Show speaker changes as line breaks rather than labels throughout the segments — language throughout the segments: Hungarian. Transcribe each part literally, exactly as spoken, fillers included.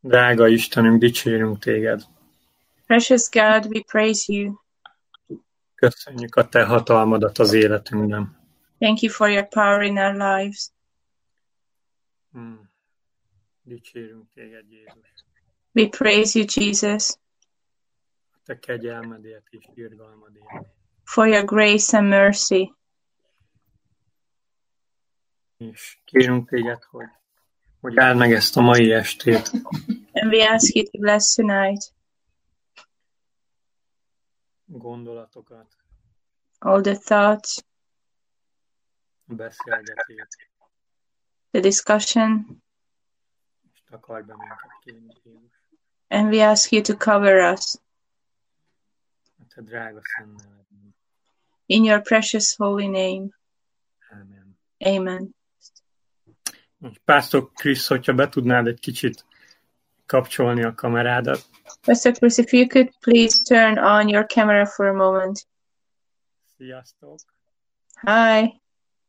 Drága Istenünk, dicsérünk téged.
Precious God, we praise you.
Köszönjük a te hatalmadat az életünkben.
Thank you for your power in our lives.
Hmm. Dicsérünk téged, Jézus.
We praise you, Jesus,
A te kegyelmedért és irgalmadért.
for your grace and mercy.
És kérünk téged, hogy, hogy áld meg ezt a mai estét.
And we ask you to bless tonight
Gondolatokat,
all the thoughts,
beszélgetést,
the discussion,
és takarj be minket, kérünk, Jézus.
and we ask you to cover us
A te drága szent nevedben.
in your precious holy name.
Ámen.
Amen.
És Pásztor Krisz, hogyha be tudnád egy kicsit kapcsolni a kamerádat.
Pastor Chris, if you could please turn on your camera for a moment.
Sziasztok!
Hi.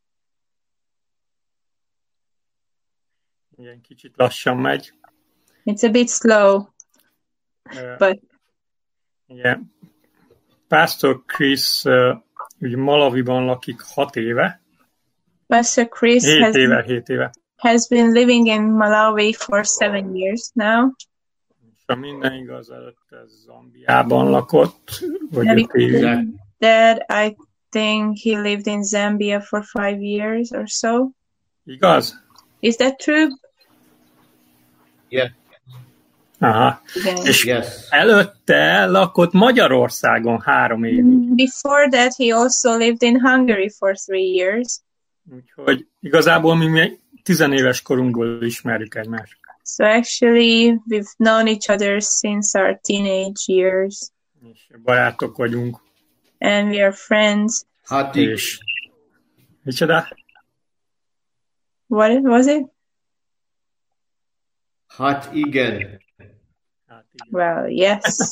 Igen, kicsit lassan megy.
It's a bit slow,
Ö,
but
Igen. Pásztor Krisz ö, ugye Malawiban lakik hat éve.
Pastor Chris
Hét
has,
éve, hét éve.
has been living in Malawi for seven years now.
És ha minden igaz, előtte Zambiában lakott, vagy
And
öt évig.
Dad, I think he lived in Zambia for five years or so.
Igaz?
Is that true?
Yeah.
Aha.
Again.
És
Yes.
előtte lakott Magyarországon három évig.
Before that, he also lived in Hungary for three years.
Úgyhogy igazából mi még tizenéves korunkból ismerjük egymást.
So actually, we've known each other since our teenage years,
És barátok vagyunk.
and we are friends.
Hot
És micsoda?
What was it?
Hot igen.
Hát igen.
Well, yes.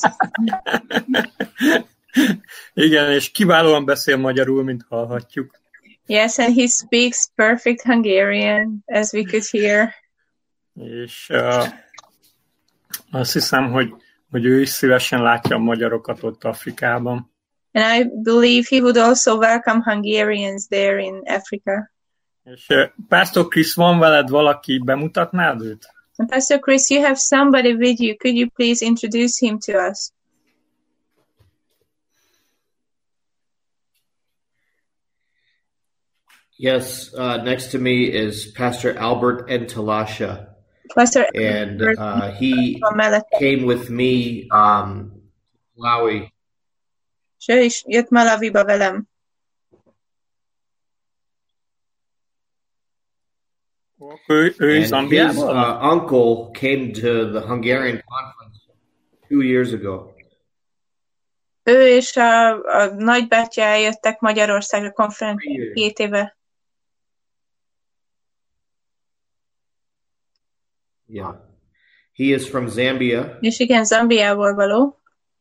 Igen, és kiválóan beszél magyarul, mint hallhatjuk.
Yes, and he speaks perfect Hungarian, as we could hear.
És uh, azt hiszem, hogy, hogy ő is szívesen látja a magyarokat ott Afrikában.
And I believe he would also welcome Hungarians there in Africa.
És uh, Pásztor Krisz, van veled valaki, bemutatnád őt?
And Pastor Chris, you have somebody with you. Could you please introduce him to us?
Yes, uh, next to me is Pastor Albert Ntalasha,
Pastor
and uh, he
from Malawi.
came with me um, Malawi.
És ő is jött Malawiba velem.
Ő, ő is
And his
Zambiában?
uh, uncle came to the Hungarian conference two years ago.
Ő és a, a nagybátyja eljöttek Magyarországra konferenciára két éve.
Yeah. He is from Zambia,
És igen, Zambiából való.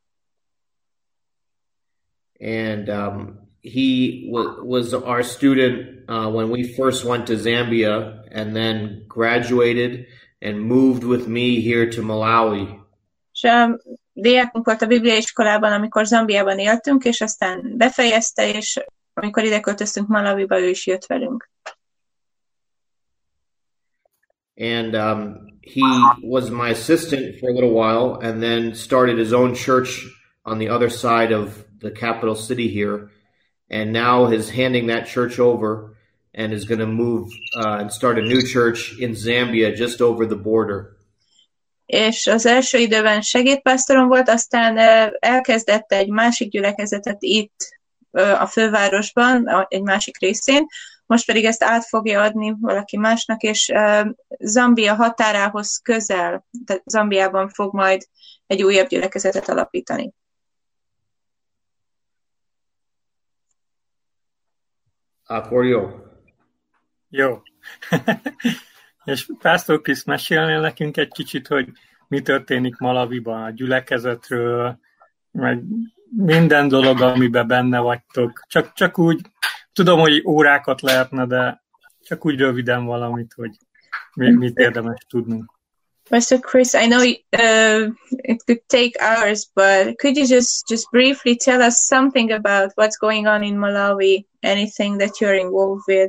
and um, he w- was our student uh, when we first went to Zambia, and then graduated and moved with me here to Malawi.
És a diákunk volt a Biblia iskolában, amikor Zambiában éltünk, és aztán befejezte, és amikor ide költöztünk Malawiba, ő is jött velünk.
And um, he was my assistant for a little while, and then started his own church on the other side of the capital city here, and now is handing that church over and is going to move uh, and start a new church in Zambia just over the border.
És az első időben segédpásztorom volt, aztán ö, elkezdett egy másik gyülekezetet itt ö, a fővárosban, a- egy másik részén, most pedig ezt át fogja adni valaki másnak, és ö, Zambia határához közel, tehát Zambiában fog majd egy újabb gyülekezetet alapítani.
Akkor jó.
Jó. És Pásztor Krisz, mesélnél nekünk egy kicsit, hogy mi történik Malawiban, a gyülekezetről, meg minden dolog, amiben benne vagytok. Csak, csak úgy, tudom, hogy órákat lehetne, de csak úgy röviden valamit, hogy mi, mit érdemes tudnunk.
Pastor Chris, I know uh, it could take hours, but could you just, just briefly tell us something about what's going on in Malawi, anything that you're involved with?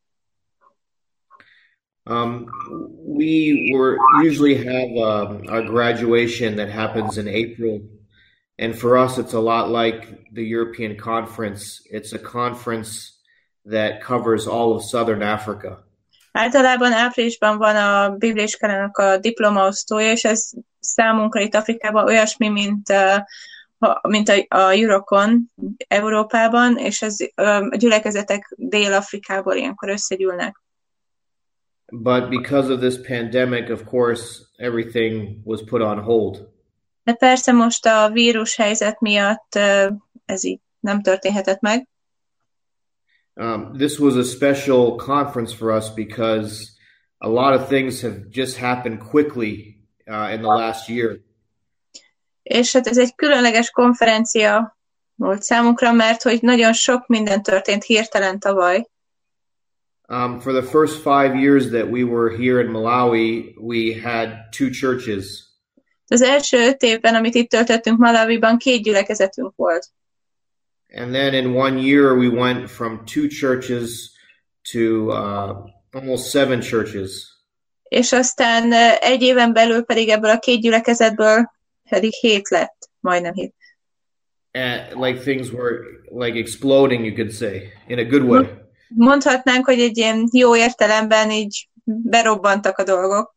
Um, we were usually have um, our graduation that happens in April, and for us it's a lot like the European Conference. It's a conference that covers all of Southern Africa.
Általában áprilisban van a bibliaiskolának a diplomaosztója, és ez számunkra itt Afrikában olyasmi, mint, mint a, a Eurocon Európában, és ez, a gyülekezetek Dél-Afrikából ilyenkor összegyűlnek.
But because of this pandemic, of course, everything was put on hold.
De persze most a vírus helyzet miatt ez így nem történhetett meg.
Um, this was a special conference for us because a lot of things have just happened quickly uh, in the last year.
És hát ez egy különleges konferencia volt számunkra, mert hogy nagyon sok minden történt hirtelen tavaly.
Um, for the first five years that we were here in Malawi, we had two churches.
Az első öt évben, amit itt töltöttünk Malawiban, két gyülekezetünk volt.
And then in one year we went from two churches to uh, almost seven churches.
És aztán egy éven belül pedig ebből a két gyülekezetből pedig hét lett, majdnem hét.
And like things were like exploding, you could say, in a good way.
Mondhatnánk, hogy egy ilyen jó értelemben így berobbantak a dolgok.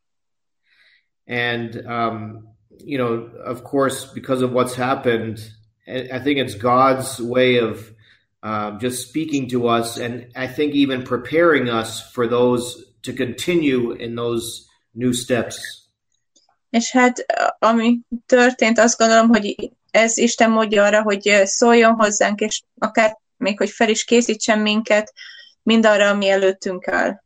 And um, you know, of course, because of what's happened, I think it's God's way of uh, just speaking to us, and I think even preparing us for those to continue in those new steps.
És hát ami történt, azt gondolom, hogy ez Isten módja arra, hogy szóljon hozzánk, és akár még, hogy fel is készítsen minket mindarra, ami előttünk áll.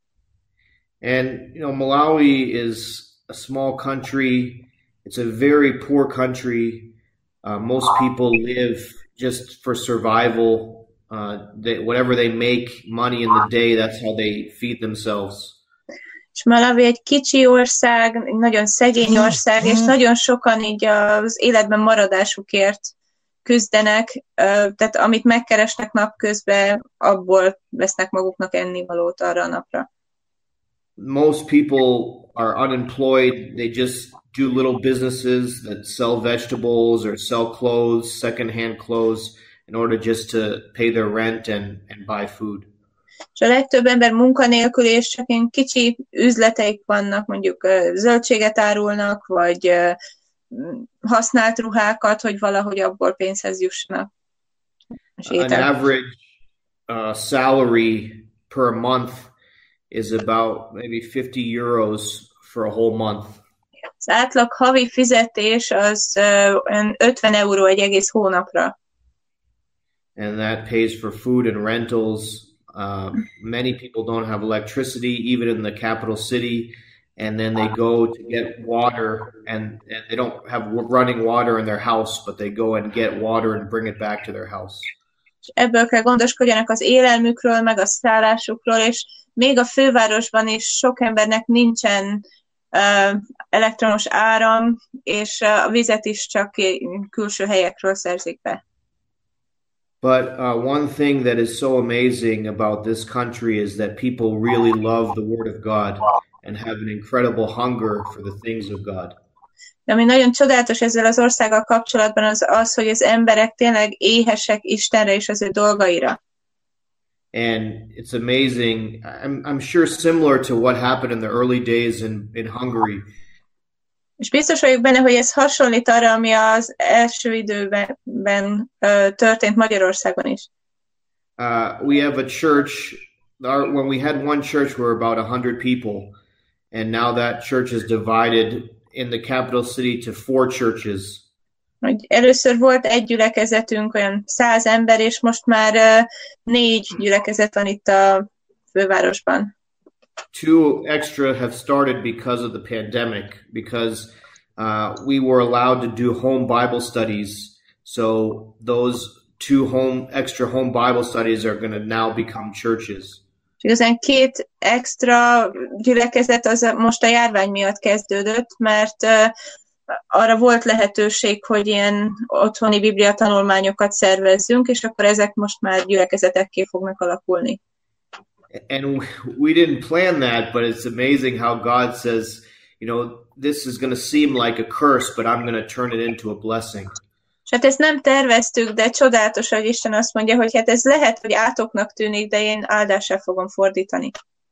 And you know, Malawi is a small country. It's a very poor country. Uh, most people live just for survival. Uh, they, whatever they make money in the day, that's how they feed themselves.
És Malawi egy kicsi ország, egy nagyon szegény ország, és nagyon sokan így az életben maradásukért küzdenek, tehát amit megkeresnek napközben, abból vesznek maguknak ennivalót arra a napra.
Most people are unemployed. They just do little businesses that sell vegetables or sell clothes, secondhand clothes, in order just to pay their rent and, and buy food.
És a legtöbb ember munkanélkül, és csak ilyen kicsi üzleteik vannak, mondjuk zöldséget árulnak, vagy használt ruhákat, hogy valahogy abból pénzhez jussanak.
An average uh, salary per month is about maybe fifty euros for a whole month.
Az átlag havi fizetés az uh, ötven euró egy egész hónapra.
And that pays for food and rentals. Uh, many people don't have electricity, even in the capital city. And then they go to get water, and, and they don't have running water in their house, but they go and get water and bring it back to their house.
És ebből kell gondoskodjanak az élelmükről, meg a szállásukról, és még a fővárosban is sok embernek nincsen uh, elektromos áram, és uh, a vizet is csak külső helyekről szerzik be.
But uh, one thing that is so amazing about this country is that people really love the Word of God and have an incredible hunger for the things of God.
De ami nagyon csodálatos ezzel az országgal kapcsolatban az az, hogy az emberek tényleg éhesek Istenre és az ő dolgaira.
And it's amazing. I'm, I'm sure similar to what happened in the early days in, in Hungary.
És biztos vagyok benne, hogy ez hasonlít arra, ami az első időben uh, történt Magyarországon is.
Uh, we have a church. Our, when we had one church, we were about a hundred people, and now that church is divided in the capital city to four churches.
Először volt egy gyülekezetünk, olyan száz ember, és most már uh, négy gyülekezet van itt a fővárosban.
Two extra have started because of the pandemic, because uh, we were allowed to do home Bible studies. So those two home extra home Bible studies are going to now become churches.
igazán két extra gyülekezet az most a járvány miatt kezdődött, mert uh, arra volt lehetőség, hogy ilyen otthoni biblia tanulmányokat szervezzünk, és akkor ezek most már gyülekezetekké fognak alakulni.
And we didn't plan that, but it's amazing how God says, you know, this is going to seem like a curse, but I'm going to turn it into a blessing.
És hát ezt nem terveztük, de csodálatos, hogy Isten azt mondja, hogy hát ez lehet, hogy átoknak tűnik, de én áldással fogom fordítani.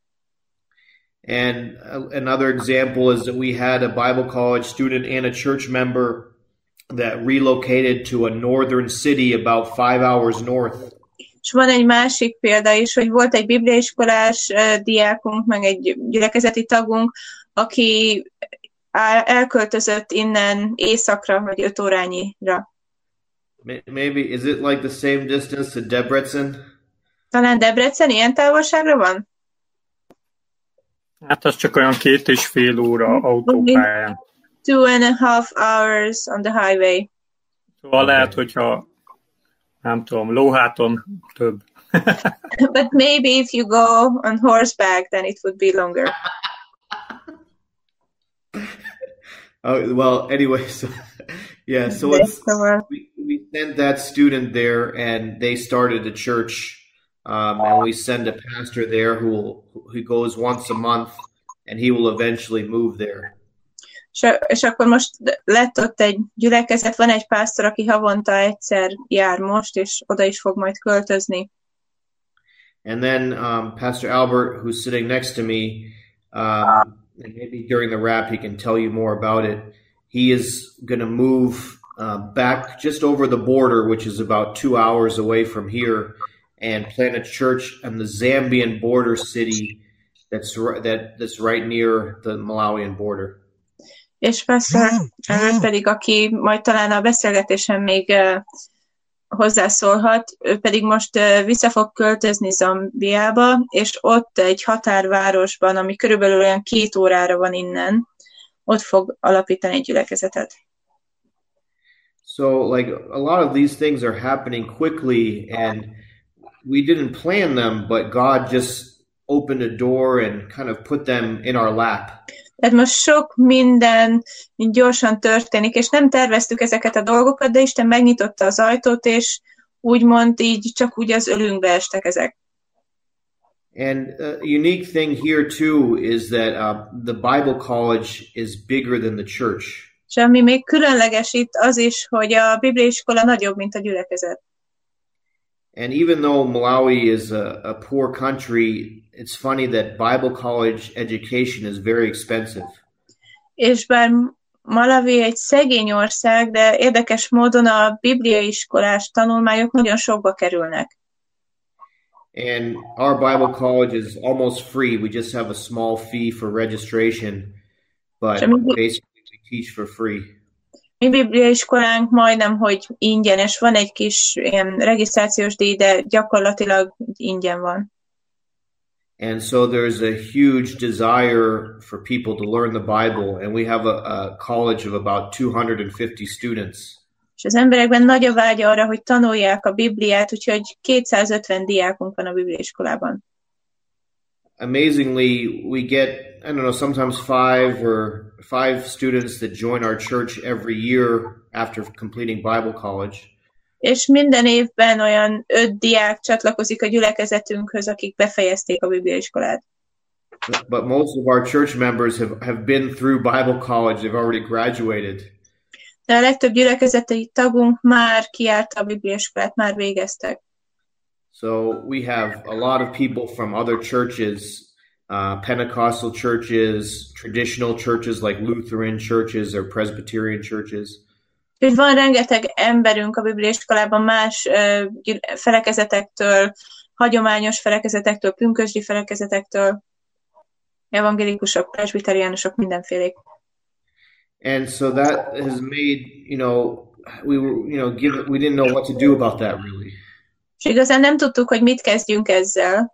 And another example is that we had a Bible college student and a church member that relocated to a northern city about five hours north.
És van egy másik példa is, hogy volt egy bibliaiskolás uh, diákunk, meg egy gyülekezeti tagunk, aki elköltözött innen északra, vagy öt órányira.
Maybe, is it like the same distance to Debrecen?
Talán Debrecen ilyen távolságra van?
Hát az csak olyan két és fél óra autópályán.
Two and a half hours on the highway.
Szóval okay. Lehet, hogyha nem tudom, lóháton több.
But maybe if you go on horseback, then it would be longer.
Oh, well, anyway, so yeah, so it's, we, we sent that student there, and they started a church, um, and we send a pastor there who will, who goes once a month, and he will eventually move there.
És, és akkor most lett ott egy gyülekezet, van egy pásztor, aki havonta egyszer jár most, és oda is fog majd költözni.
And then um, Pastor Albert, who's sitting next to me, um, and maybe during the wrap he can tell you more about it, he is going to move uh, back just over the border, which is about two hours away from here, and plant a church in the Zambian border city that's, that, that's right near the Malawian border.
És Pastor Albert pedig, aki majd talán a beszélgetésen még uh, hozzászólhat, ő pedig most uh, vissza fog költözni Zambiába, és ott egy határvárosban, ami körülbelül olyan két órára van innen, ott fog alapítani egy gyülekezetet.
So, like, a lot of these things are happening quickly, and we didn't plan them, but God just opened a door and kind of put them in our lap.
Tehát most sok minden gyorsan történik, és nem terveztük ezeket a dolgokat, de Isten megnyitotta az ajtót, és úgymond így csak úgy az ölünkbe estek ezek.
And a unique thing here too is that uh, the Bible College is bigger than the church.
És ami még különleges itt az is, hogy a bibliaiskola nagyobb, mint a gyülekezet.
And even though Malawi is a, a poor country, it's funny that Bible college education is very expensive.
És bár Malawi egy szegény ország, de érdekes módon a bibliaiskolás tanulmányok nagyon sokba kerülnek.
And our Bible college is almost free. We just have a small fee for registration, but basically we teach for free.
Mi bibliaiskolánk majdnem, hogy ingyenes, van egy kis ilyen regisztrációs díj, de gyakorlatilag ingyen van.
And so there's a huge desire for people to learn the Bible, and we have a, a college of about two hundred fifty students.
És az emberekben nagy a vágy arra, hogy tanulják a Bibliát, úgyhogy kétszázötven diákunk van a bibliaiskolában.
Amazingly, we get, I don't know, sometimes five or five students that join our church every year after completing Bible college.
És minden évben olyan öt diák csatlakozik a gyülekezetünkhöz, akik befejezték a bibliaiskolát.
But most of our church members have, have been through Bible college. They've already graduated.
De a legtöbb gyülekezeti tagunk már kijárta a bibliaiskolát, már végeztek.
So we have a lot of people from other churches, uh, Pentecostal churches, traditional churches like Lutheran churches or Presbyterian churches.
És van rengeteg emberünk a bibliaiskolában más uh, felekezetektől, hagyományos felekezetektől, pünkösdi felekezetektől, evangélikusok, presbiteriánusok, mindenfélék.
And so that has made, you know, we were, you know, give, we didn't know what to do about that really.
És igazán nem tudtuk, hogy mit kezdjünk ezzel.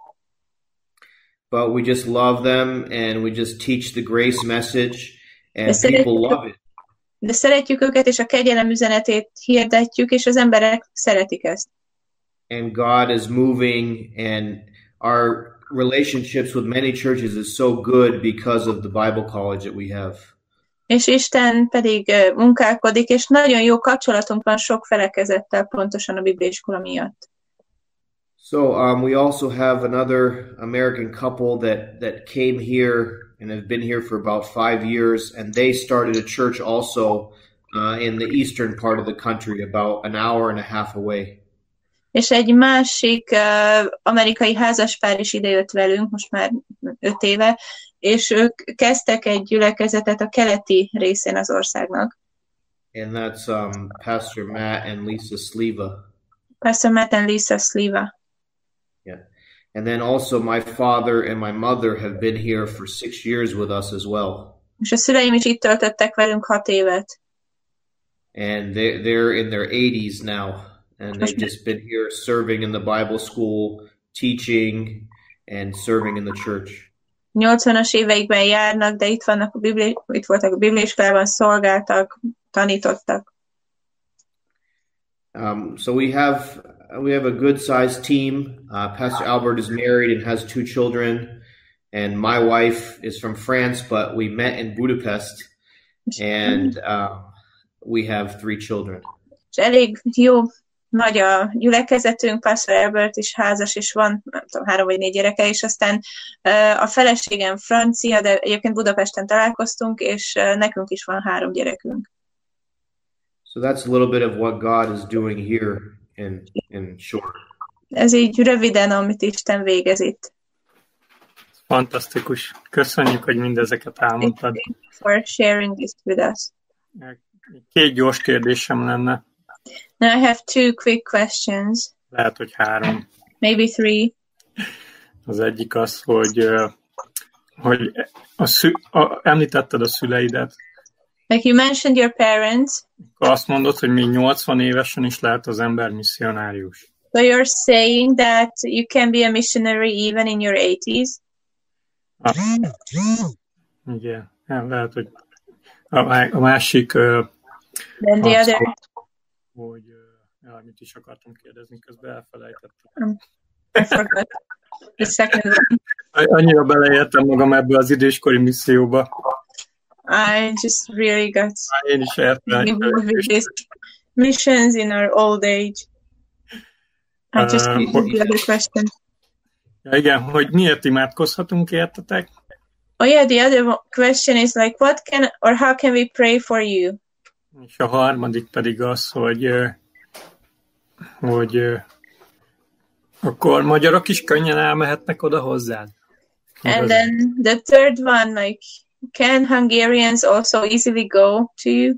But we just love them, and we just teach the grace message, and people love it.
De szeretjük őket, és a kegyelem üzenetét hirdetjük, és az emberek szeretik ezt.
And God is moving, and our relationships with many churches is so good because of the Bible college that we have.
És Isten pedig uh, munkálkodik, és nagyon jó kapcsolatunk van sok felekezettel pontosan a bibliaiskola miatt.
So um, we also have another American couple that, that came here and have been here for about five years, and they started a church also uh, in the eastern part of the country, about an hour and a half away.
És egy másik uh, amerikai házaspár is idejött velünk, most már öt éve, és ők kezdtek egy gyülekezetet a keleti részén az országnak.
And that's um, Pastor Matt and Lisa Sleva.
Pastor Matt and Lisa Sleva.
Yeah. And then also my father and my mother have been here for six years with us as well.
És a szüleim is itt töltöttek velünk hat évet.
And they, they're in their eighties now. And they've just been here serving in the Bible school, teaching, and serving in the church.
nyolcvanas éveikben járnak, de itt vannak a bibli, itt voltak a bibliaiskolában, szolgáltak, tanítottak.
Um, so we have we have a good sized team. Uh, Pastor Albert is married and has two children, and my wife is from France, but we met in Budapest, and uh, we have three children.
És elég jó nagy a gyülekezetünk, Pastor Albert is házas, és van, nem tudom, három vagy négy gyereke, és aztán uh, a feleségem francia, de egyébként Budapesten találkoztunk, és uh, nekünk is van három gyerekünk.
So that's a little bit of what God is doing here in, in short.
Ez így röviden, amit Isten végez itt.
Fantasztikus. Köszönjük, hogy mindezeket elmondtad.
Thank you for sharing this with us.
Két gyors kérdésem lenne.
Now I have two quick questions.
Lehet, hogy három.
Maybe three.
Az egyik az, hogy, hogy a szü, a, említetted a szüleidet.
Like you mentioned your parents.
Azt mondod, hogy még nyolcvan évesen is lehet az ember misszionárius.
So you're saying that you can be a missionary even in your eighties?
Ah, igen, lehet, hogy a, a másik...
Then the
az,
other...
hogy ja, mit is akartam kérdezni, közben elfelejtettem.
Um, I forgot the second one.
Annyira beleértem magam ebbe az időskori misszióba.
I just really got
Én is értem.
involved with this missions in our old age. I just uh, the other question.
Ja, igen, hogy miért imádkozhatunk értetek?
Oh yeah, the other question is like, what can or how can we pray for you?
És a harmadik pedig az, hogy, hogy akkor magyarok is könnyen elmehetnek oda hozzád.
And then the third one, like, can Hungarians also easily go to you?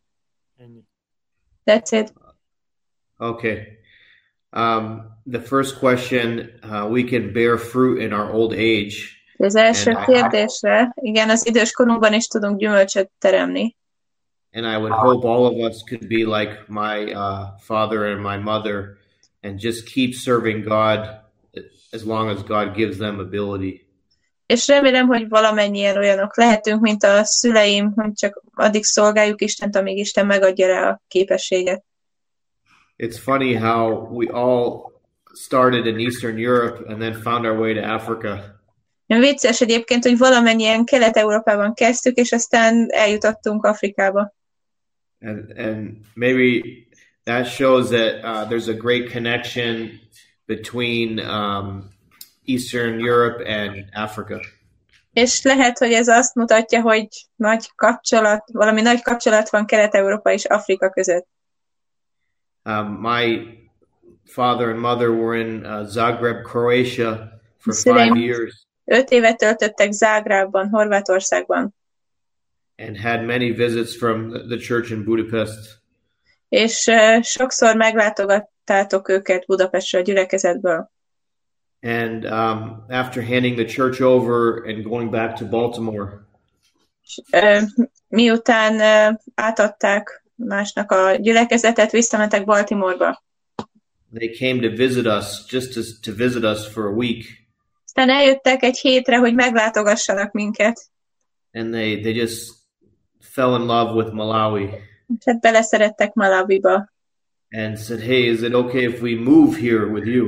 That's it.
Okay. Um, the first question, uh, we can bear fruit in our old age.
Az első kérdésre, igen, az idős korunkban is tudunk gyümölcsöt teremni.
And I would hope all of us could be like my uh, father and my mother and just keep serving God as long as God gives them ability.
És remélem, hogy valamennyien olyanok lehetünk, mint a szüleim, hogy csak addig szolgáljuk Istent, amíg Isten megadja rá a képességet.
It's funny how we all started in Eastern Europe and then found our way to Africa.
Vicces egyébként, hogy valamennyien Kelet-Európában kezdtük, és aztán eljutottunk Afrikába.
And and maybe that shows that uh, there's a great connection between um, Eastern Europe and Africa.
És lehet, hogy ez azt mutatja, hogy nagy kapcsolat, valami nagy kapcsolat van Kelet-Európa és Afrika között.
Um, my father and mother were in uh, Zagreb, Croatia for five years.
Öt évet töltöttek Zágrábban, Horvátországban.
And had many visits from the church in Budapest.
És uh, sokszor meglátogattátok őket Budapestről, a gyülekezetből.
And um, after handing the church over and going back to Baltimore.
Uh, miután uh, átadták másnak a gyülekezetet, visszamentek Baltimoreba.
They came to visit us, just to, to visit us for a week.
Aztán eljöttek egy hétre, hogy meglátogassanak minket.
And they, they just fell in love with Malawi.
Hát beleszerettek Malawiba.
And said, hey, is it okay if we move here with you?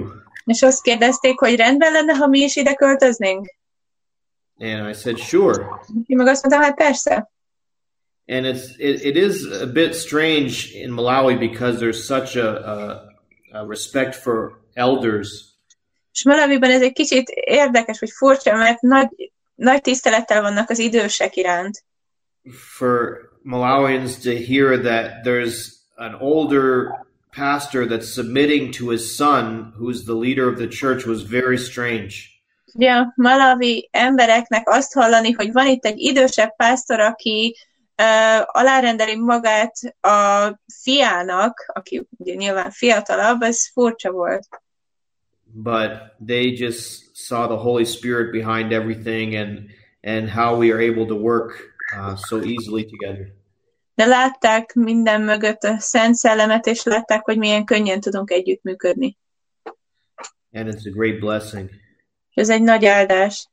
És azt kérdezték, hogy rendben lenne, ha mi is ide költöznénk?
And I said, sure.
Én meg azt mondtam, hát persze.
And it's it, it is a bit strange in Malawi because there's such a, a, a respect for elders.
És Malawiban ez egy kicsit érdekes, vagy furcsa, mert nagy, nagy tisztelettel vannak az idősek iránt.
For Malawians to hear that there's an older pastor that's submitting to his son, who's the leader of the church, was very strange.
Ugye a malawi embereknek azt hallani, hogy van itt egy idősebb pásztor, aki uh, alárendeli magát a fiának, aki ugye nyilván fiatalabb, ez furcsa volt.
But they just saw the Holy Spirit behind everything and and how we are able to work uh, so easily together.
De látták minden mögött a Szent Szellemet, és látták, hogy milyen könnyen tudunk együttműködni.
And it's a great blessing.
Ez egy nagy áldás.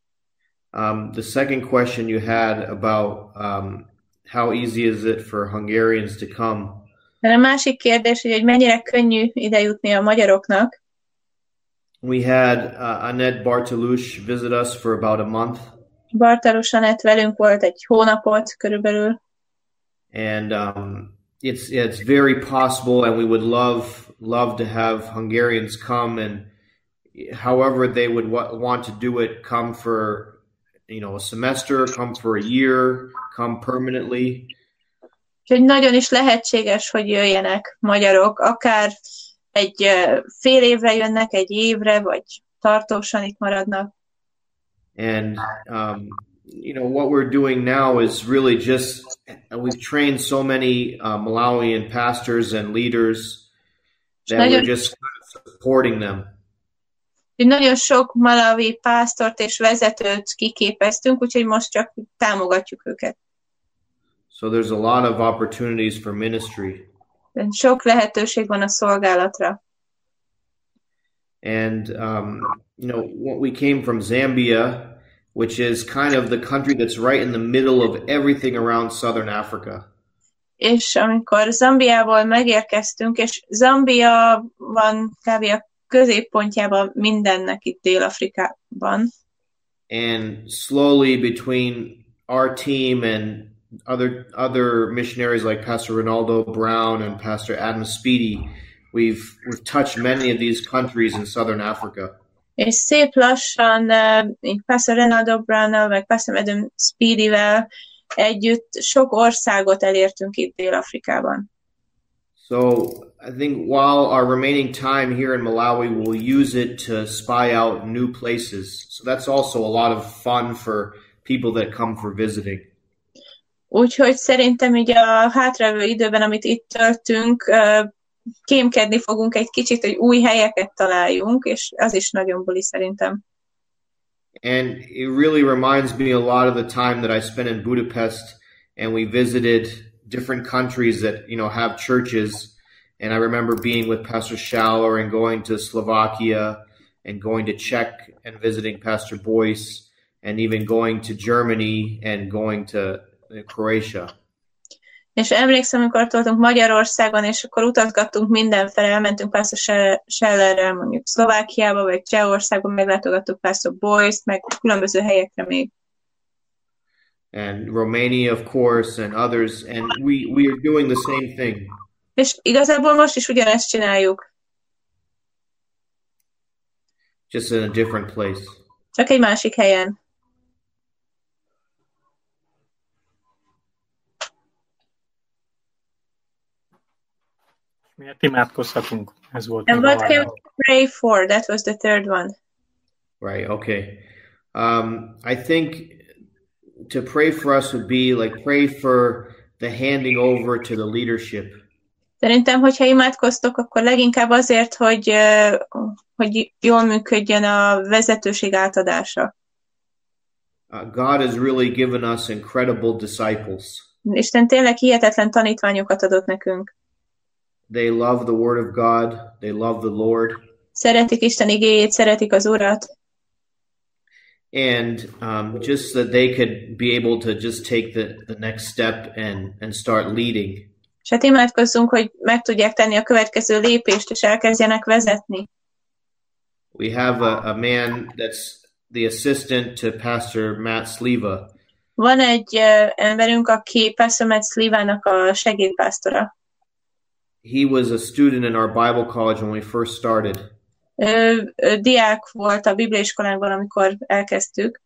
Um, the second question you had about um, how easy is it for Hungarians to come?
De a másik kérdés, hogy mennyire könnyű ide jutni a magyaroknak.
We had uh, Annette Bartolus visit us for about a month.
Bartalus Annette velünk volt egy hónapot körülbelül.
And um, it's it's very possible, and we would love love to have Hungarians come, and however they would w- want to do it, come for you know a semester, come for a year, come permanently.
Úgyhogy nagyon is lehetséges, hogy jöjjenek magyarok, akár egy uh, fél évre jönnek, egy évre, vagy tartósan itt maradnak.
And um, you know what we're doing now is really just we've trained so many uh, Malawian pastors and leaders that
nagyon,
we're just supporting them.
Nagyon sok malawi pásztort és vezetőt kiképeztünk, úgyhogy most csak támogatjuk őket.
So there's a lot of opportunities for ministry.
Sok lehetőség van a szolgálatra.
And um, you know, we came from Zambia, which is kind of the country that's right in the middle of everything around Southern Africa.
És amikor Zambiából megérkeztünk, és Zambia van kb. A középpontjában mindennek itt Dél-Afrikában.
And slowly between our team and other other missionaries like Pastor Ronaldo Brown and Pastor Adam Speedy, we've we've touched many of these countries in Southern Africa.
És szép lassan, uh, Pastor Ronaldo Brownnal, meg Pastor Adam Speedyvel együtt sok országot elértünk itt Dél-Afrikában.
So I think while our remaining time here in Malawi, we'll use it to spy out new places. So that's also a lot of fun for people that come for visiting.
Úgyhogy szerintem így a hátralévő időben, amit itt töltünk, kémkedni fogunk egy kicsit, hogy új helyeket találjunk, és az is nagyon buli szerintem.
And it really reminds me a lot of the time that I spent in Budapest, and we visited different countries that, you know, have churches. And I remember being with Pastor Schaller and going to Slovakia and going to Czech and visiting Pastor Boyce and even going to Germany and going to Croatia.
És emlékszem, amikor voltunk Magyarországon, és akkor utazgattunk mindenfele, elmentünk Pastor Schellerrel mondjuk Szlovákiába, vagy Csehországban, meglátogattuk Pastor Boyce-t, meg különböző helyekre még.
And Romania, of course, and others, and we, we are doing the same thing.
És igazából most is ugyanezt csináljuk.
Just in a different place.
Csak egy másik helyen.
Miért imádkozhatunk? Ez volt.
And what can we pray for? That was the third one.
Right, okay. Um, I think to pray for us would be like pray for the handing over to the leadership.
Szerintem, hogyha imádkoztok, akkor leginkább azért, hogy, hogy jól működjön a vezetőség átadása.
Uh, God has really given us incredible disciples.
Isten tényleg hihetetlen tanítványokat adott nekünk.
They love the word of God. They love the Lord.
Szeretik Isten igéjét, szeretik az Urat.
And um, just that they could be able to just take the, the next step and, and start leading.
És hát imádkozzunk, hogy meg tudják tenni a következő lépést, és elkezdjenek vezetni.
we have a, a man that's the assistant to Pastor Matt Sliva.
Van egy uh, emberünk, aki Pastor Matt Slivának a segédpásztora.
He was a student in our Bible college when we first started.
Ő, ő diák volt a bibliaiskolánkban, amikor elkezdtük.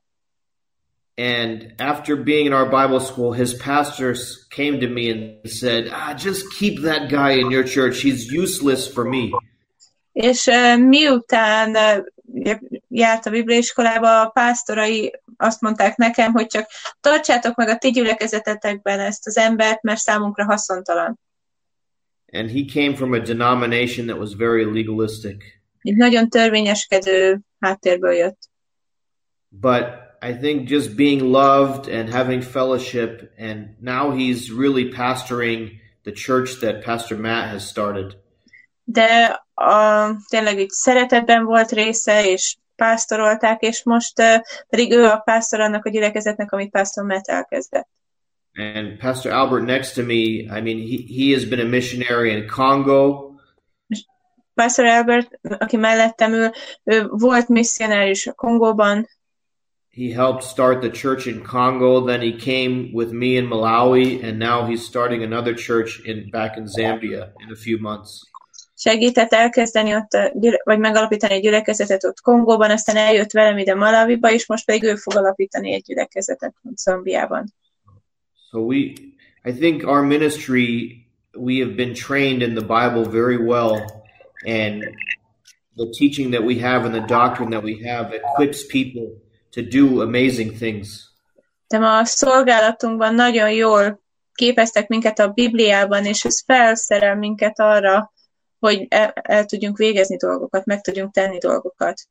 And after being in our Bible school, his pastors came to me and said, ah, just keep that guy in your church. He's useless for me.
És uh, miután uh, járt a bibliaiskolába, a pásztorai azt mondták nekem, hogy csak tartsátok meg a ti gyülekezetetekben ezt az embert, mert számunkra haszontalan.
And he came from a denomination that was very legalistic.
Egy nagyon törvényeskedő háttérből jött.
But I think just being loved and having fellowship, and now he's really pastoring the church that Pastor Matt has started.
De a, tényleg így szeretetben volt része, és pásztorolták, és most uh, pedig ő a pásztor annak a gyülekezetnek, amit Pastor Matt elkezdett.
And Pastor Albert next to me, I mean, he, he has been a missionary in Congo.
Pastor Albert, aki mellettem ül, ő volt misszionárius a Kongóban.
He helped start the church in Congo, then he came with me in Malawi, and now he's starting another church in back in Zambia in a few months.
Segített elkezdeni ott, a, vagy megalapítani egy gyülekezetet ott Kongóban, aztán eljött velem ide Malawiba, és most pedig ő fog alapítani egy gyülekezetet Zambiában.
So we, I think our ministry, we have been trained in the Bible very well, and the teaching that we have and the doctrine that we have equips people to do amazing things.
De ma a szolgálatunkban nagyon jól képeztek minket a Bibliában, és ez felszerel minket arra, hogy el, el tudjunk végezni dolgokat, meg tudjunk tenni dolgokat.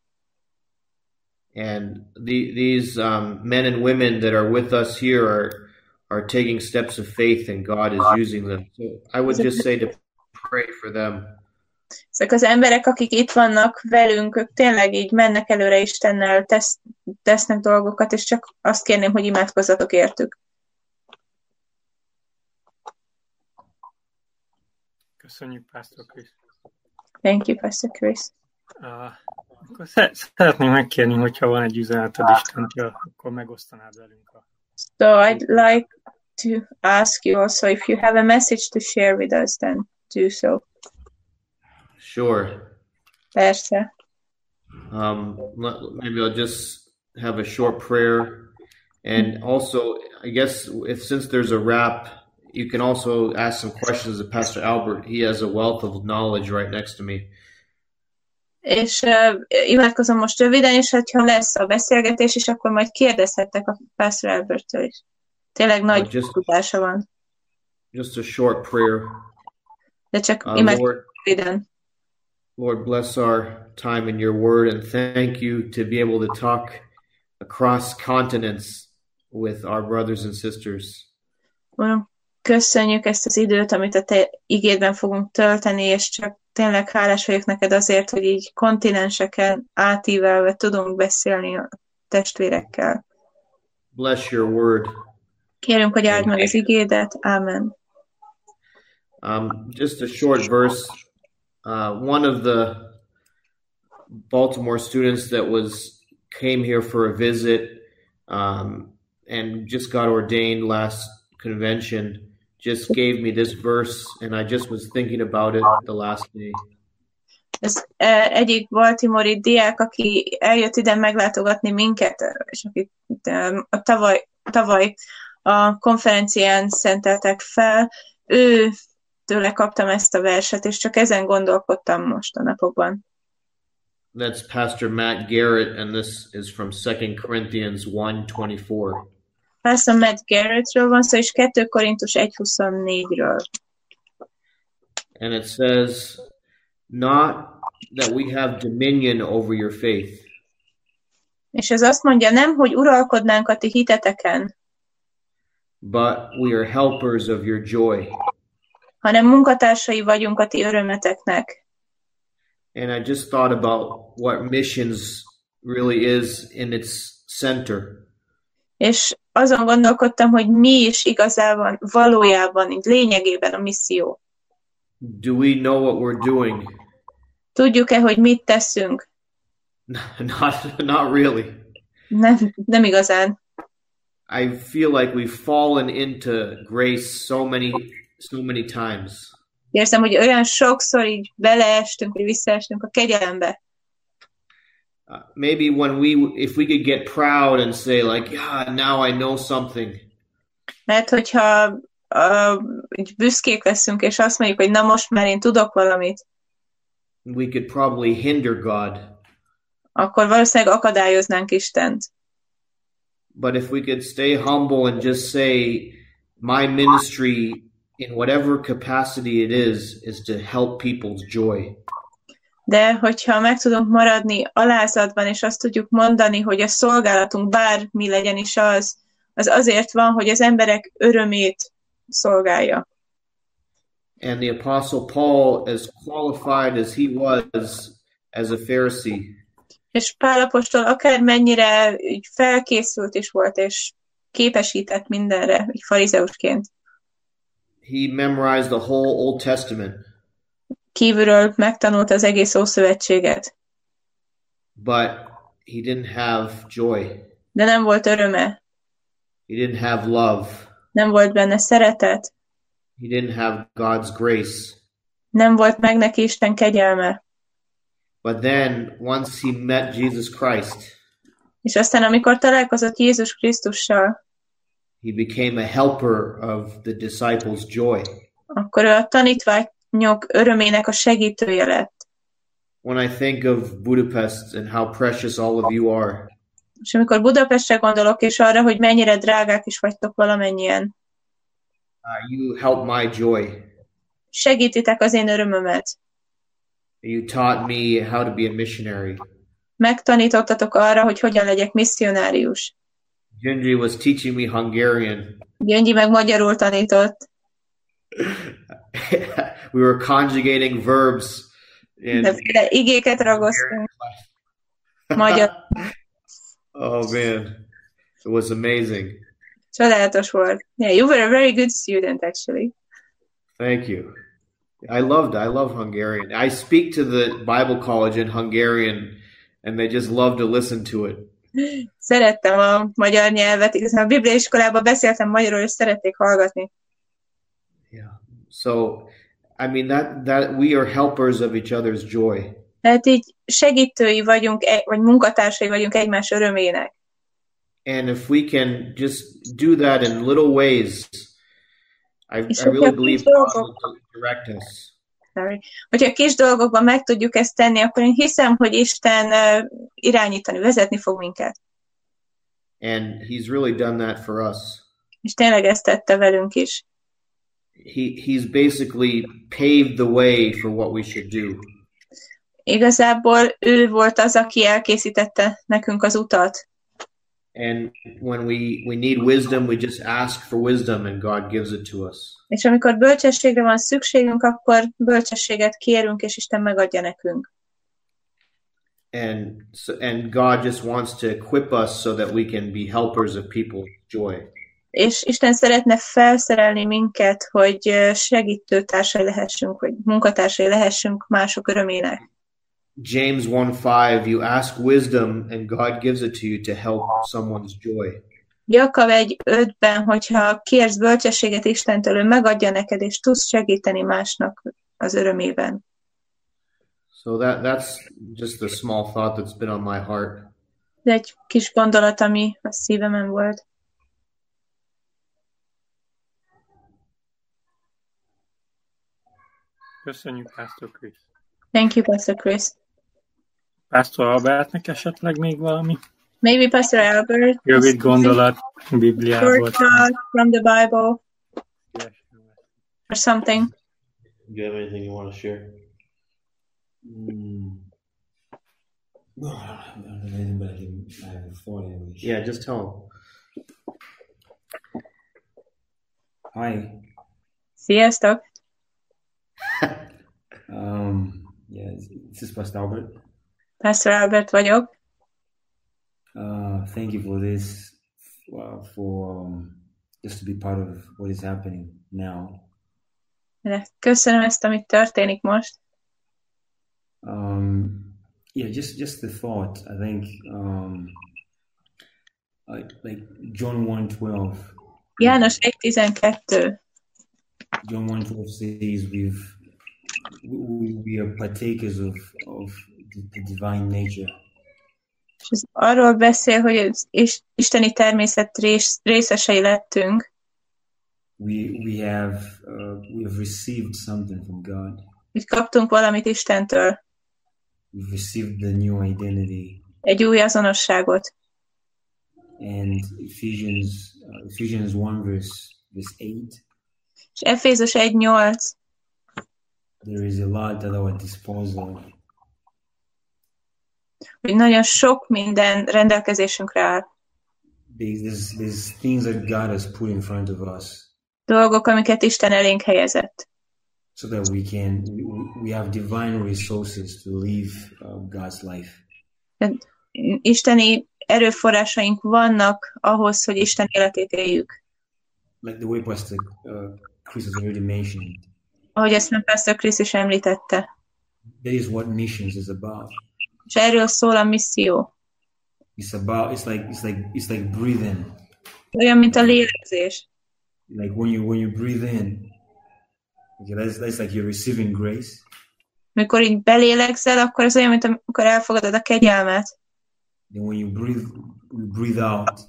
And the, these um, men and women that are with us here are are taking steps of faith, and God is using them. So I would just say to pray for them.
Ezek az emberek, akik itt vannak velünk, ők tényleg így mennek előre Istennel, tesz, tesznek dolgokat, és csak azt kérném, hogy imádkozzatok értük.
Köszönjük, Pastor Chris.
Thank you, Pastor Chris.
Uh, akkor szeretném megkérni, hogyha van egy üzeneted Istentől, akkor megosztanád velünk. A...
So I'd like to ask you also if you have a message to share with us, then do so.
Sure.
Persze.
Um, maybe I'll just have a short prayer. And also, I guess, if since there's a wrap, you can also ask some questions of Pastor Albert. He has a wealth of knowledge right next to me.
És uh, imádkozom most röviden, és ha lesz a beszélgetés, és akkor majd kérdezhettek a Pastor Alberttől is. Tényleg nagy
just,
tudása van.
Just a short prayer.
De csak
uh,
imádkozom röviden.
Lord, bless our time in your word, and thank you to be able to talk across continents with our brothers and sisters.
Uram, köszönjük ezt az időt, amit a te igédben fogunk tölteni, és csak tényleg hálás vagyok neked azért, hogy így kontinenseken átívelve tudunk beszélni a testvérekkel.
Bless your word.
Kérünk, hogy áld meg az igédet. Amen.
Um, just a short verse. Uh, one of the Baltimore students that was came here for a visit um, and just got ordained last convention just gave me this verse, and I just was thinking about it the last day.
Ez egyik baltimore-i diák, aki eljött ide meglátogatni minket, és akit a tavaly, tavaly a konferencián szenteltek fel, ő tőle kaptam ezt a verset, és csak ezen gondolkodtam most a napokban.
That's Pastor Matt Garrett, and this is from Second Corinthians one twenty-four.
Pastor Matt Garrettről van szó, és Kettő Korintus egy huszonnégyről.
And it says, not that we have dominion over your faith.
És ez azt mondja, nem, hogy uralkodnánk a ti hiteteken,
but we are helpers of your joy.
hanem munkatársai vagyunk a ti örömeteknek.
And I just thought about what missions really is in its center.
És azon gondolkodtam, hogy mi is igazában, valójában, így lényegében a misszió.
Do we know what we're doing?
Tudjuk-e, hogy mit teszünk?
Not, not really.
Nem, nem igazán.
I feel like we've fallen into grace so many, so many times.
Érzem, hogy olyan sokszor így beleestünk, vagy visszaestünk a kegyelembe.
Uh, maybe when we, if we could get proud and say like, yeah, now I know something.
Mert hogyha uh, így büszkék leszünk, és azt mondjuk, hogy na most már én tudok valamit,
we could probably hinder God.
akkor valószínűleg akadályoznánk Istent.
But if we could stay humble and just say, my ministry in whatever capacity it is, is to help people's joy.
De hogyha meg tudunk maradni alázatban, és azt tudjuk mondani, hogy a szolgálatunk bármi legyen is az, az azért van, hogy az emberek örömét szolgálja.
And the Apostle Paul, as qualified as he was as a Pharisee,
És Pál apostol akármennyire így felkészült is volt, és képesített mindenre, így farizeusként.
he memorized the whole Old Testament.
Kívülről megtanult az egész Ószövetséget.
But he didn't have joy.
De nem volt öröme.
He didn't have love.
Nem volt benne szeretet.
He didn't have God's grace.
Nem volt meg neki Isten kegyelme.
But then, once he met Jesus Christ,
És aztán, amikor találkozott Jézus Krisztussal,
he became a helper of the disciples' joy.
akkor ő a tanítványok örömének a segítője lett.
When I think of Budapest and how precious all of you are,
És amikor Budapestre gondolok, és arra, hogy mennyire drágák is vagytok valamennyien,
uh, you help my joy.
segítitek az én örömömet.
You taught me how to be a missionary.
Megtanítottatok arra, hogy hogyan legyek misszionárius.
Gendry was teaching me Hungarian.
Gyöngyi meg magyarul tanított.
We were conjugating verbs in
De igéket ragoztunk. Magyar.
Oh man, it was amazing.
Csodálatos volt. Yeah, you were a very good student, actually.
Thank you. I loved I love Hungarian. I speak to the Bible college in Hungarian and they just love to listen to it.
Szerettem a magyar nyelvet. Igazán a Biblia iskolában beszéltem magyarul, és szerették hallgatni.
Yeah. So, I mean that that we are helpers of each other's joy.
Tehát így segítői vagyunk, vagy munkatársai vagyunk egymás örömének.
And if we can just do that in little ways, I, I really believe God will direct us.
Sorry. Hogyha kis dolgokban meg tudjuk ezt tenni, akkor én hiszem, hogy Isten uh, irányítani, vezetni fog minket.
And he's really done that for us.
És tényleg ezt tette velünk is.
He he's basically paved the way for what we should do.
Igazából ő volt az, aki elkészítette nekünk az utat.
And when we, we need wisdom, we just ask for wisdom and God gives it to us.
És amikor bölcsességre van szükségünk, akkor bölcsességet kérünk, és Isten megadja nekünk.
And so, and God just wants to equip us so that we can be helpers of people's joy.
És Isten szeretne felszerelni minket, hogy segítőtársai lehessünk, vagy munkatársai lehessünk mások örömének.
James one five, you ask wisdom and God gives it to you to help someone's joy.
Jakab egy ötben, hogyha kérsz bölcsességet Istentől, ő megadja neked, és tudsz segíteni másnak az örömében.
So that that's just a small thought that's been on my heart.
Ez egy kis gondolat, ami a szívemen volt.
Köszönjük, Pastor Chris.
Thank you, Pastor Chris.
Pastor Albertnek esetleg még valami?
Maybe Pastor Albert.
Rövid gondolat Bibliából.
Short thought from the Bible. Or something.
Do you have anything you want to share?
Mm. No, I don't have anything, but I can, I have a thought anyway.
Yeah, just tell him.
Hi.
Sziasztok!
Um, yeah, this is Pastor Albert.
Pastor Albert vagyok.
Uh, thank you for this, uh, for um, just to be part of what is happening now.
Köszönöm ezt, amit történik most.
Um, yeah, just just the thought. I think um, I, like John one twelve.
János egy tizenkettő.
John one twelve says we've we, we are partakers of of the, the divine nature.
És ez arról beszél, hogy az is, isteni természet rész, részesei lettünk.
We we have uh, we have received something from God.
Hogy kaptunk valamit Istentől.
We've received the new identity.
Egy új azonosságot.
And Ephesians uh, Ephesians one verse verse eight.
És Efézus egy nyolc.
There is a lot at our disposal.
Hogy nagyon sok minden rendelkezésünkre áll.
There's, there's things that God has put in front of us.
Dolgok, amiket Isten elénk helyezett.
So that we can, we, we have divine resources to live uh, God's life.
Isteni erőforrásaink vannak ahhoz, hogy Isten életét éljük.
Like the way Pastor uh, Chris has already mentioned.
Ahogy ezt már Pastor Chris is említette.
That is what missions is about.
És erről szól a misszió.
It's about, it's like, it's like, it's like breathing.
Olyan, mint a lélegzés.
Like when you, when you breathe in, okay, that's, that's like you're receiving grace.
Amikor így belélegzel, akkor ez olyan, mint amikor elfogadod a kegyelmet.
Then when you breathe, you breathe out.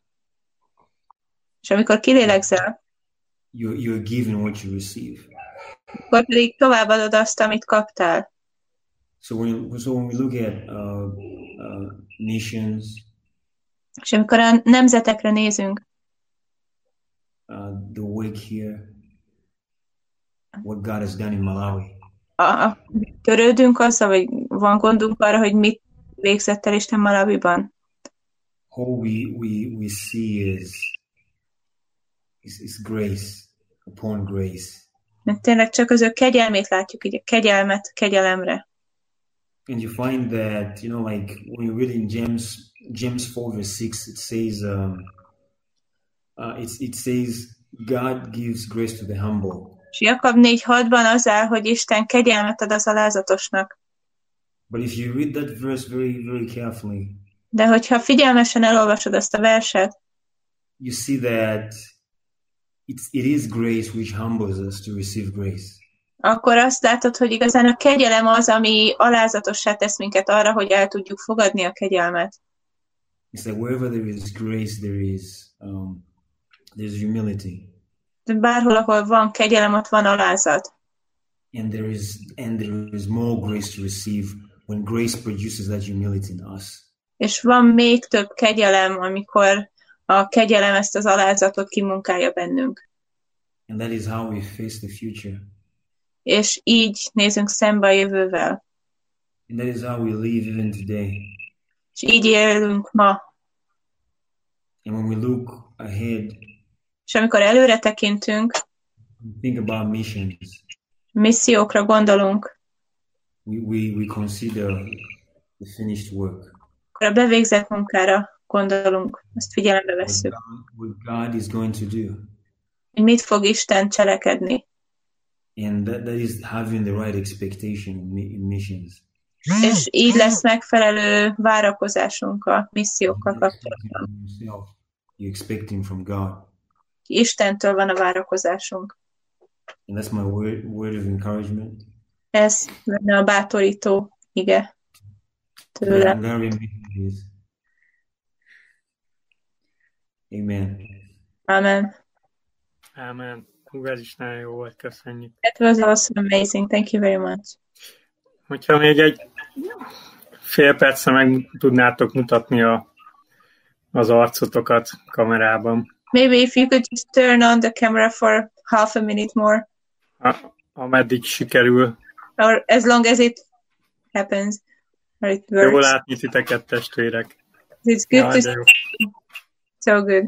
És amikor kilélegzel,
you're, you're giving what you receive.
Akkor pedig továbbadod azt, amit kaptál.
So when, so when we look at uh, uh, nations,
és amikor a nemzetekre nézünk,
uh, the work here, what God has done in Malawi,
a, a, törődünk azzal, vagy van gondunk arra, hogy mit végzett el Isten Malawiban?
all we, we, we see is, is, is grace upon grace.
Mert tényleg csak az ő kegyelmét látjuk, így a kegyelmet kegyelemre.
And you find that, you know, like when you read in James, James four verse six, it says, um, uh, it's, it says, God gives grace to the humble.
És Jakab négy hatban az áll, hogy Isten kegyelmet ad az alázatosnak.
But if you read that verse very, very carefully,
de hogyha figyelmesen elolvasod azt a verset,
you see that it's, it is grace which humbles us to receive grace.
akkor azt látod, hogy igazán a kegyelem az, ami alázatossá tesz minket arra, hogy el tudjuk fogadni a kegyelmet.
It's like wherever there is grace, there is um, there's humility.
De bárhol, ahol van kegyelem, ott van alázat.
And there is and there is more grace to receive when grace produces that humility in us.
És van még több kegyelem, amikor a kegyelem ezt az alázatot kimunkálja bennünk.
And that is how we face the future.
És így nézünk szembe a jövővel.
And that is how we live even today.
És így élünk ma.
And when we look ahead,
és amikor előre tekintünk,
think about missions.
Missziókra gondolunk.
We, we, we consider the finished work.
Akkor a bevégzett munkára gondolunk. Azt figyelembe vesszük.
What God, what God is going to do.
Hogy mit fog Isten cselekedni.
And that, that is having the right expectation in missions.
És így lesz megfelelő várakozásunk a missziókkal kapcsolatban.
You're expecting from God.
Istentől van a várakozásunk.
And that's my word, word of encouragement.
Ez lenne a bátorító ige tőle.
Amen.
Amen.
Amen. Hú, ez is nagyon jó volt, köszönjük.
That was also amazing. Thank you very much.
Hogyha még egy fél percre meg tudnátok mutatni a, az arcotokat kamerában.
Maybe if you could just turn on the camera for half a minute more.
A, ameddig sikerül.
Or as long as it happens. Or it works.
Jó látni titeket, testvérek.
It's good ja, to see. So good.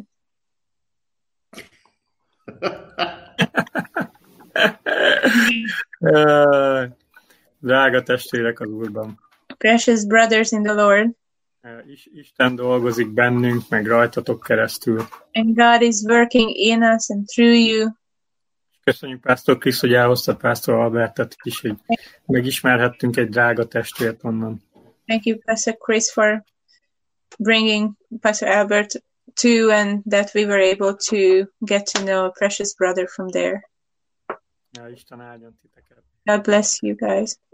Drága testvérek az Úrban.
Precious brothers in the Lord.
Isten dolgozik bennünk, meg rajtatok keresztül.
And God is working in us and through you.
Köszönjük Pásztor Krisz, hogy elhoztad Pásztor Albertet is, hogy megismerhettünk egy drága testvért onnan.
Thank you, Pastor Chris, for bringing Pastor Albert too, and that we were able to get to know a precious brother from there.
Ja, Isten áldjon titeket.
God bless you guys.